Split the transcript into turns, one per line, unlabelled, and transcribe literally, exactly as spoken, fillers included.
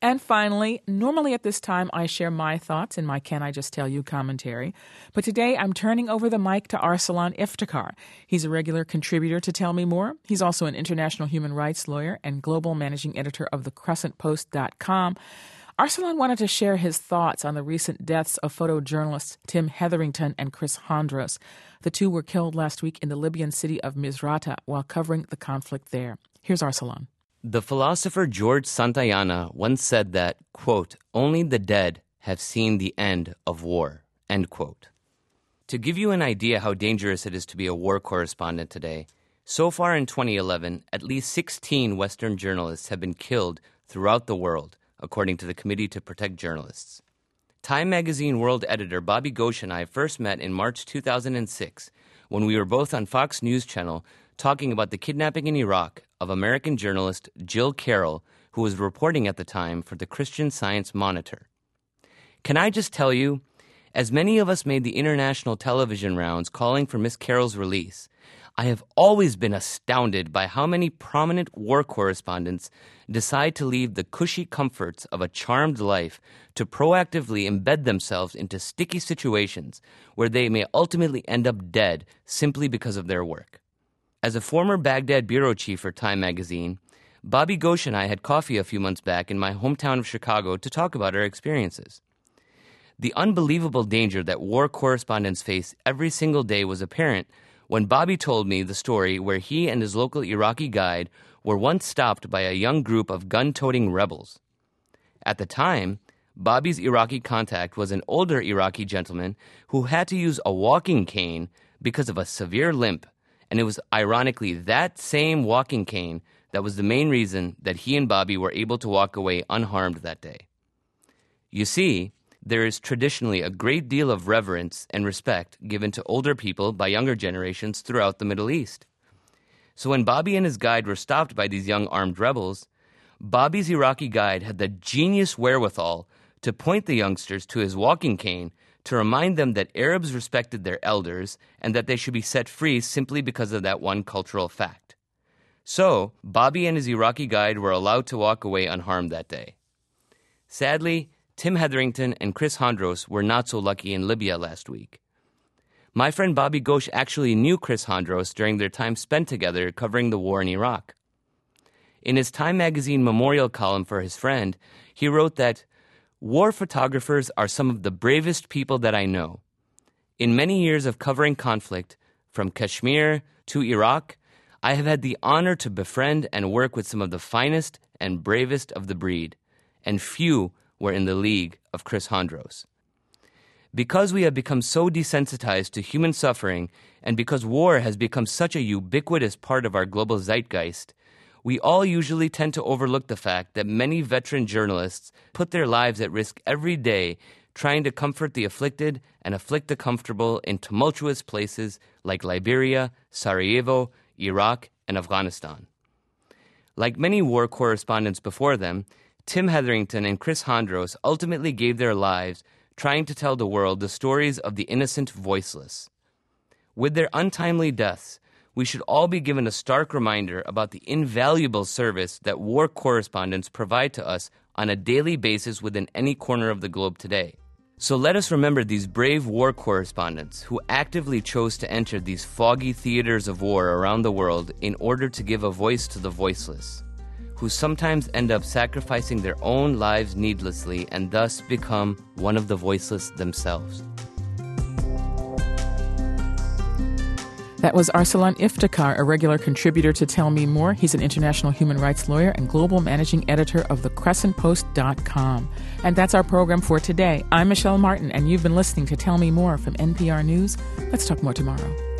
And finally, normally at this time, I share my thoughts in my Can I Just Tell You commentary. But today, I'm turning over the mic to Arsalan Iftikhar. He's a regular contributor to Tell Me More. He's also an international human rights lawyer and global managing editor of the crescent post dot com. Arsalan wanted to share his thoughts on the recent deaths of photojournalists Tim Hetherington and Chris Hondros. The two were killed last week in the Libyan city of Misrata while covering the conflict there. Here's Arsalan.
The philosopher George Santayana once said that, quote, only the dead have seen the end of war, end quote. To give you an idea how dangerous it is to be a war correspondent today, so far in twenty eleven, at least sixteen Western journalists have been killed throughout the world, according to the Committee to Protect Journalists. Time magazine world editor Bobby Ghosh and I first met in March two thousand six when we were both on Fox News Channel talking about the kidnapping in Iraq of American journalist Jill Carroll, who was reporting at the time for the Christian Science Monitor. Can I just tell you, as many of us made the international television rounds calling for Miss Carroll's release, I have always been astounded by how many prominent war correspondents decide to leave the cushy comforts of a charmed life to proactively embed themselves into sticky situations where they may ultimately end up dead simply because of their work. As a former Baghdad bureau chief for Time magazine, Bobby Ghosh and I had coffee a few months back in my hometown of Chicago to talk about our experiences. The unbelievable danger that war correspondents face every single day was apparent when Bobby told me the story where he and his local Iraqi guide were once stopped by a young group of gun-toting rebels. At the time, Bobby's Iraqi contact was an older Iraqi gentleman who had to use a walking cane because of a severe limp, and it was ironically that same walking cane that was the main reason that he and Bobby were able to walk away unharmed that day. You see, there is traditionally a great deal of reverence and respect given to older people by younger generations throughout the Middle East. So when Bobby and his guide were stopped by these young armed rebels, Bobby's Iraqi guide had the genius wherewithal to point the youngsters to his walking cane to remind them that Arabs respected their elders and that they should be set free simply because of that one cultural fact. So, Bobby and his Iraqi guide were allowed to walk away unharmed that day. Sadly, Tim Hetherington and Chris Hondros were not so lucky in Libya last week. My friend Bobby Ghosh actually knew Chris Hondros during their time spent together covering the war in Iraq. In his Time magazine memorial column for his friend, he wrote that, war photographers are some of the bravest people that I know. In many years of covering conflict, from Kashmir to Iraq, I have had the honor to befriend and work with some of the finest and bravest of the breed, and few were in the league of Chris Hondros. Because we have become so desensitized to human suffering, and because war has become such a ubiquitous part of our global zeitgeist, we all usually tend to overlook the fact that many veteran journalists put their lives at risk every day trying to comfort the afflicted and afflict the comfortable in tumultuous places like Liberia, Sarajevo, Iraq, and Afghanistan. Like many war correspondents before them, Tim Hetherington and Chris Hondros ultimately gave their lives trying to tell the world the stories of the innocent voiceless. With their untimely deaths, we should all be given a stark reminder about the invaluable service that war correspondents provide to us on a daily basis within any corner of the globe today. So let us remember these brave war correspondents who actively chose to enter these foggy theaters of war around the world in order to give a voice to the voiceless, who sometimes end up sacrificing their own lives needlessly and thus become one of the voiceless themselves.
That was Arsalan Iftikhar, a regular contributor to Tell Me More. He's an international human rights lawyer and global managing editor of the crescent post dot com. And that's our program for today. I'm Michelle Martin, and you've been listening to Tell Me More from N P R News. Let's talk more tomorrow.